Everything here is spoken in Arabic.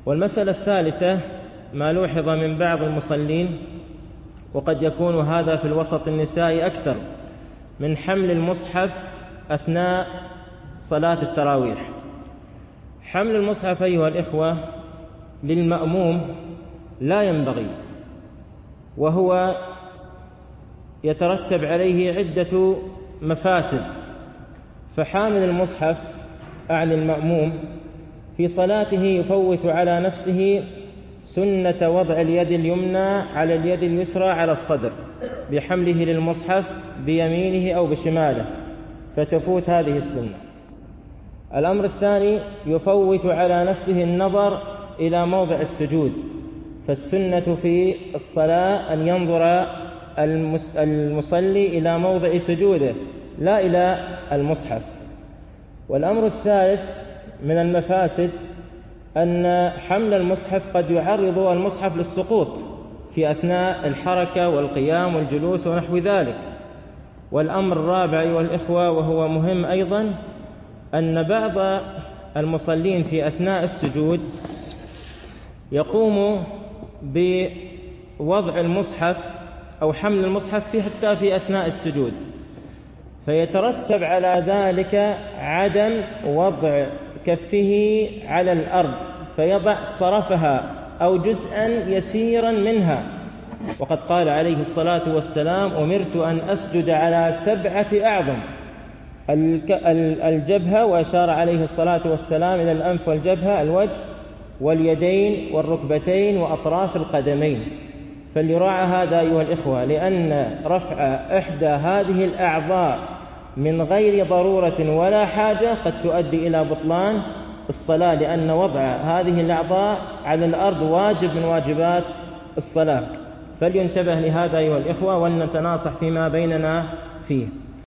والمسألة الثالثة ما لوحظ من بعض المصلين، وقد يكون هذا في الوسط النسائي أكثر، من حمل المصحف أثناء صلاة التراويح. حمل المصحف أيها الإخوة للمأموم لا ينبغي، وهو يترتب عليه عدة مفاسد. فحامل المصحف أعني المأموم في صلاته يفوت على نفسه سنة وضع اليد اليمنى على اليد اليسرى على الصدر بحمله للمصحف بيمينه أو بشماله، فتفوت هذه السنة. الأمر الثاني يفوت على نفسه النظر إلى موضع السجود، فالسنة في الصلاة أن ينظر المصلي إلى موضع سجوده لا إلى المصحف. والأمر الثالث من المفاسد أن حمل المصحف قد يعرض المصحف للسقوط في أثناء الحركة والقيام والجلوس ونحو ذلك. والأمر الرابع أيها الإخوة وهو مهم أيضا، أن بعض المصلين في أثناء السجود يقوم بوضع المصحف أو حمل المصحف حتى في أثناء السجود، فيترتب على ذلك عدم وضع كفه على الأرض، فيضع طرفها أو جزءا يسيرا منها. وقد قال عليه الصلاة والسلام: أمرت أن أسجد على 7 أعظم، الجبهة، وأشار عليه الصلاة والسلام إلى الأنف والجبهة، الوجه واليدين والركبتين وأطراف القدمين. فليراعى هذا أيها الإخوة، لأن رفع إحدى هذه الأعضاء من غير ضرورة ولا حاجة قد تؤدي إلى بطلان الصلاة، لأن وضع هذه الأعضاء على الأرض واجب من واجبات الصلاة. فلينتبه لهذا أيها الإخوة، ولنتناصح فيما بيننا فيه.